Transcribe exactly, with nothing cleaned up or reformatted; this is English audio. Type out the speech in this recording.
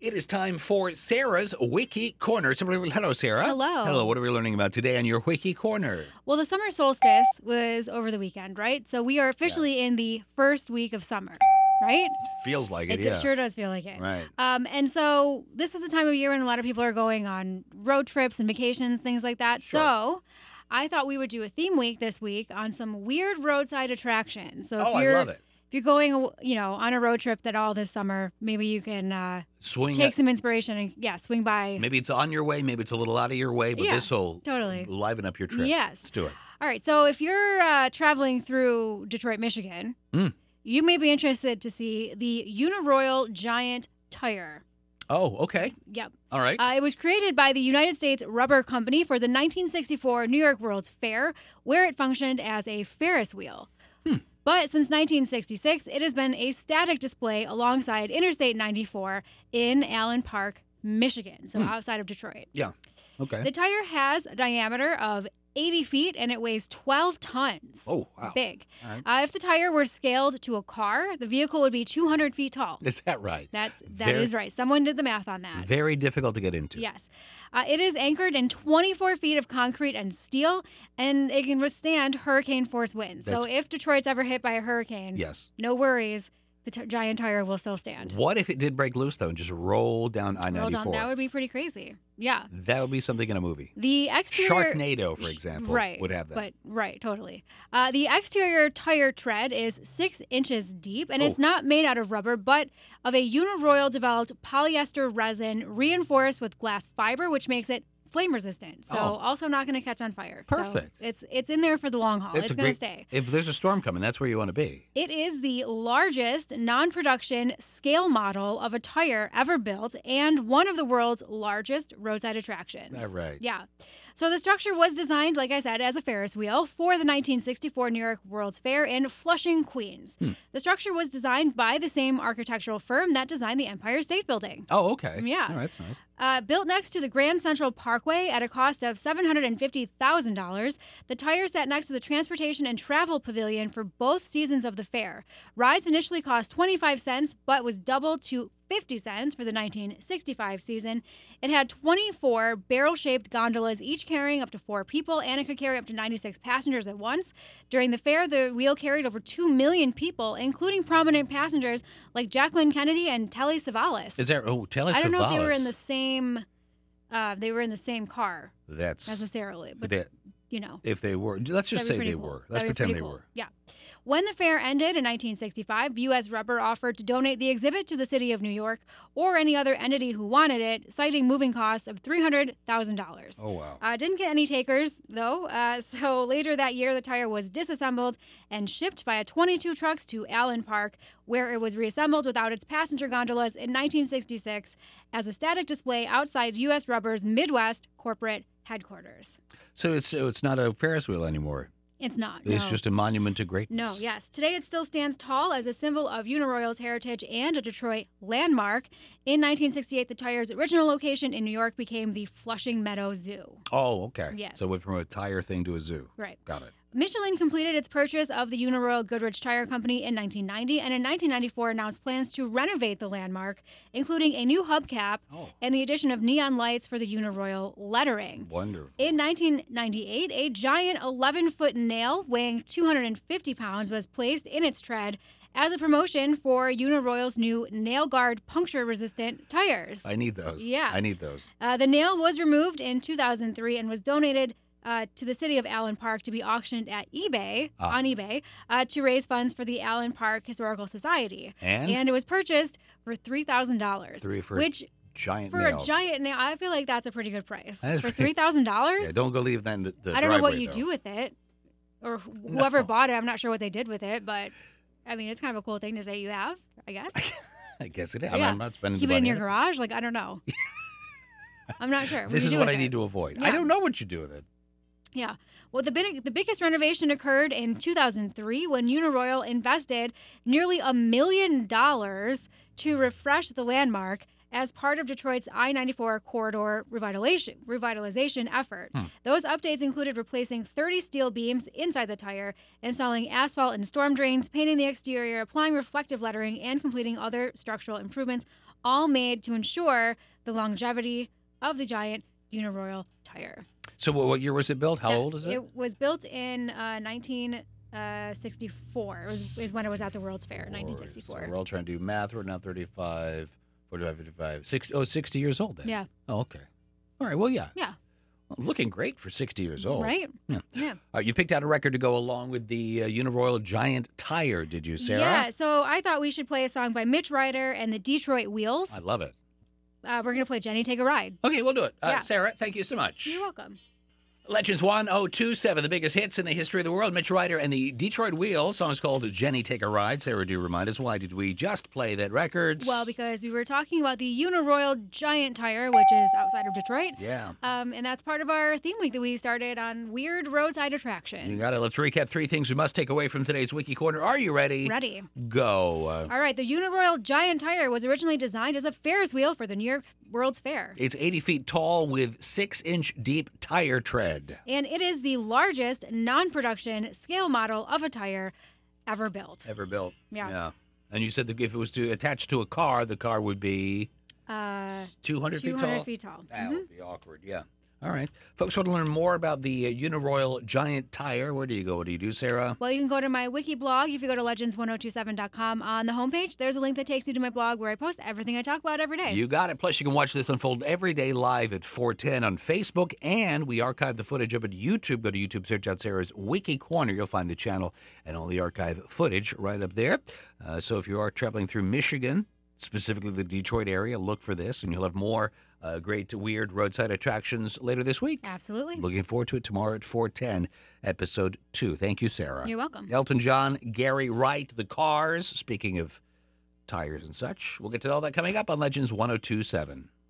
It is time for Sarah's Wiki Corner. Somebody- Hello, Sarah. Hello. Hello. What are we learning about today on your Wiki Corner? Well, the summer solstice was over the weekend, right? So we are officially in the first week of summer, right? Feels like it, It yeah. sure does feel like it. Right. Um, and so this is the time of year when a lot of people are going on road trips and vacations, things like that. Sure. So I thought we would do a theme week this week on some weird roadside attractions. So if Oh, I you're, love it. If you're going, you know, on a road trip at all this summer, maybe you can uh, Swing take it. some inspiration and, yeah, swing by. Maybe it's on your way. Maybe it's a little out of your way, but Yeah, this will totally. liven up your trip. Yes. Let's do it. All right. So if you're uh, traveling through Detroit, Michigan, Mm. you may be interested to see the Uniroyal Giant Tire. Oh, okay. Yep. All right. Uh, it was created by the United States Rubber Company for the nineteen sixty-four New York World's Fair, where it functioned as a Ferris wheel. Hmm. But since nineteen sixty-six, it has been a static display alongside Interstate ninety-four in Allen Park, Michigan, so Hmm. outside of Detroit. yeah. Okay. The tire has a diameter of eighty feet and it weighs twelve tons. oh, wow. Big. All right. Uh, if the tire were scaled to a car, the vehicle would be two hundred feet tall. Is that right? That's that is Very- right. Someone did the math on that. Very difficult to get into. Yes. Uh, it is anchored in twenty-four feet of concrete and steel, and it can withstand hurricane force winds. So That's- if Detroit's ever hit by a hurricane, Yes. no worries. The t- giant tire will still stand. What if it did break loose, though, and just roll down I Roll ninety-four? down, that would be pretty crazy. Yeah. That would be something in a movie. The exterior Sharknado, for example, right, would have that. But right, totally. Uh, the exterior tire tread is six inches deep, and it's Oh. not made out of rubber, but of a Uniroyal developed polyester resin reinforced with glass fiber, which makes it flame resistant. So Oh. also not going to catch on fire. So Perfect. it's it's in there for the long haul. It's, a going to great- stay. If there's a storm coming, that's where you want to be. It is the largest non-production scale model of a tire ever built and one of the world's largest roadside attractions. Is that right? Yeah. So the structure was designed, like I said, as a Ferris wheel for the nineteen sixty-four New York World's Fair in Flushing, Queens. Hmm. The structure was designed by the same architectural firm that designed the Empire State Building. Oh, okay. Yeah. Oh, that's nice. Uh, built next to the Grand Central Parkway at a cost of seven hundred fifty thousand dollars, the tire sat next to the Transportation and Travel Pavilion for both seasons of the fair. Rides initially cost twenty-five cents, but was doubled to fifty cents for the nineteen sixty-five season. It had twenty-four barrel-shaped gondolas, each carrying up to four people, and it could carry up to ninety-six passengers at once. During the fair, the wheel carried over two million people, including prominent passengers like Jacqueline Kennedy and Telly Savalas. Is there? Oh, tell us. I don't know if they were in Savalas. the same. Uh, they were in the same car That's necessarily, but that. you know, If they were, let's just that'd say be pretty they cool. were. Let's That'd be pretend pretty they cool. were. Yeah. When the fair ended in nineteen sixty-five, U S Rubber offered to donate the exhibit to the city of New York or any other entity who wanted it, citing moving costs of three hundred thousand dollars. Oh wow. Uh, didn't get any takers, though. Uh, so later that year, the tire was disassembled and shipped via twenty-two trucks to Allen Park, where it was reassembled without its passenger gondolas in nineteen sixty-six as a static display outside U S Rubber's Midwest corporate headquarters. So it's so it's not a Ferris wheel anymore. It's not. It's no. just a monument to greatness. No, yes. Today it still stands tall as a symbol of Uniroyal's heritage and a Detroit landmark. In nineteen sixty-eight, the tire's original location in New York became the Flushing Meadow Zoo. Oh, okay. Yes. So it went from a tire thing to a zoo. Right. Got it. Michelin completed its purchase of the Uniroyal Goodrich Tire Company in nineteen ninety, and in nineteen ninety-four announced plans to renovate the landmark, including a new hubcap Oh. and the addition of neon lights for the Uniroyal lettering. Wonderful. In nineteen ninety-eight, a giant eleven-foot nail weighing two hundred fifty pounds was placed in its tread as a promotion for Uniroyal's new nail guard puncture-resistant tires. I need those. Yeah. I need those. Uh, the nail was removed in two thousand three and was donated uh, to the city of Allen Park to be auctioned at eBay, Ah. on eBay, uh, to raise funds for the Allen Park Historical Society. And? it was purchased for three thousand dollars. Three for which, Giant for nail. a giant nail, I feel like that's a pretty good price. That is For pretty- three thousand dollars? Yeah, don't go leave that in the, the I don't know what driveway, you though. do with it, or wh- whoever No. bought it. I'm not sure what they did with it, but I mean, it's kind of a cool thing to say you have, I guess. I guess it is. Yeah. I'm not spending Keep the it in money your on garage? Like, I don't know. I'm not sure. What This do you is do what with I it? need to avoid. I Yeah. don't know what you do with it. Yeah. Well, the big, the biggest renovation occurred in two thousand three when Uniroyal invested nearly a million dollars to refresh the landmark as part of Detroit's I ninety-four corridor revitalization revitalization effort. Hmm. Those updates included replacing thirty steel beams inside the tire, installing asphalt and storm drains, painting the exterior, applying reflective lettering, and completing other structural improvements, all made to ensure the longevity of the giant Uniroyal tire. So what, what year was it built? How Uh, old is it? It was built in uh, nineteen sixty-four. It was, is when it was at the World's Fair, nineteen sixty-four. So we're all trying to do math. We're now thirty-five, forty-five, fifty-five, sixty, oh, sixty years old then. Yeah. Oh, okay. All right. Well, yeah. Yeah. Well, looking great for sixty years old. Right? Yeah. Yeah. All right, you picked out a record to go along with the uh, Uniroyal Giant Tire, did you, Sarah? Yeah, so I thought we should play a song by Mitch Ryder and the Detroit Wheels. I love it. Uh, we're going to play Jenny Take a Ride. Okay, we'll do it. Uh, Yeah. Sarah, thank you so much. You're welcome. Legends one oh two seven, the biggest hits in the history of the world. Mitch Ryder and the Detroit Wheels. Song's called Jenny Take a Ride. Sarah, do remind us, why did we just play that record? Well, because we were talking about the Uniroyal Giant Tire, which is outside of Detroit. Yeah. Um, and that's part of our theme week that we started on weird roadside attractions. You got it. Let's recap three things we must take away from today's Wiki Corner. Are you ready? Ready. Go. Uh, All right, the Uniroyal Giant Tire was originally designed as a Ferris wheel for the New York World's Fair. it's eighty feet tall with six inch deep tire tread. And it is the largest non-production scale model of a tire ever built. Ever built. Yeah. Yeah. And you said that if it was to attach to a car, the car would be Uh, two hundred feet two tall? hundred feet tall. That Mhm. would be awkward, yeah. All right. Folks want to learn more about the uh, Uniroyal Giant Tire. Where do you go? What do you do, Sarah? Well, you can go to my wiki blog. If you go to legends ten twenty-seven dot com on the homepage, there's a link that takes you to my blog where I post everything I talk about every day. You got it. Plus, you can watch this unfold every day live at four ten on Facebook, and we archive the footage up at YouTube. Go to YouTube, search out Sarah's Wiki Corner. You'll find the channel and all the archive footage right up there. Uh, so if you are traveling through Michigan, specifically the Detroit area, look for this, and you'll have more uh, great, weird roadside attractions later this week. Absolutely. Looking forward to it tomorrow at four ten, episode two. Thank you, Sarah. You're welcome. Elton John, Gary Wright, The Cars. Speaking of tires and such, we'll get to all that coming up on Legends ten twenty-seven.